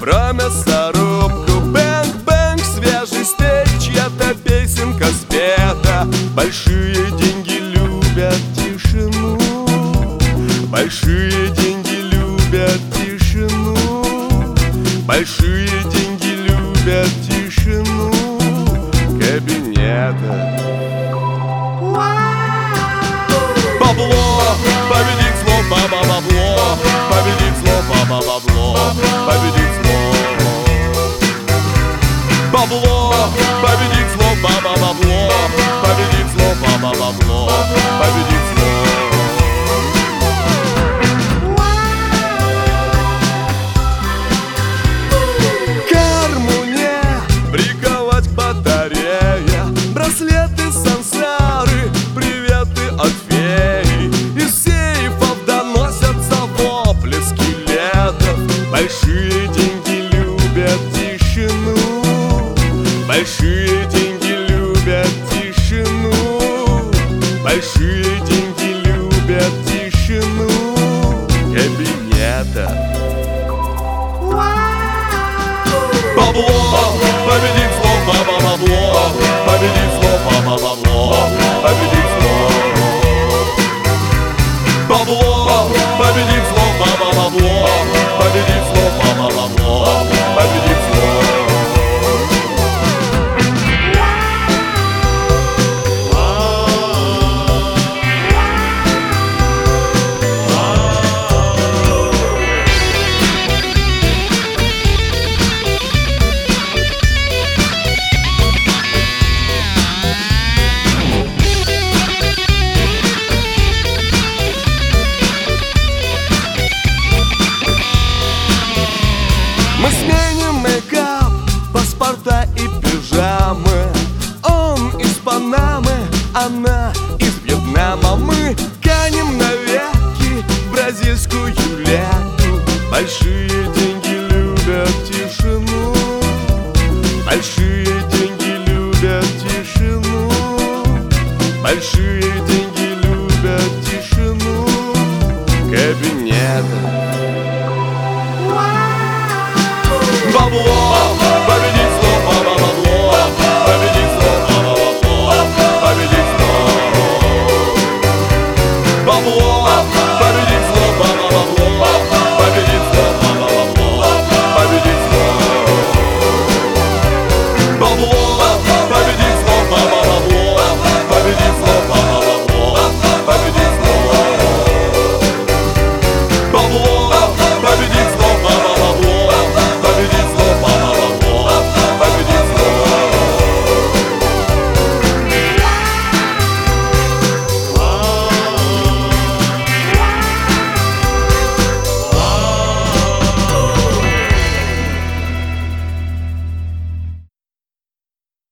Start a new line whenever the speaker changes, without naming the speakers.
про мясорубку. Бэнг-бэнг, свежий стейк, чья-то песенка спета. Большие деньги любят тишину. Большие деньги любят тишину. Большие деньги любят тишину кабинета. Бабло победит зло, бабло победит зло, бабло победит зло. Бабло победит зло, бабло победит зло, бабло победит зло. Браслеты, сансары, приветы от феи. Из сейфов доносятся вопли скелетов. Большие деньги любят тишину. Большие деньги любят тишину. Большие деньги любят тишину кабинета. Бабло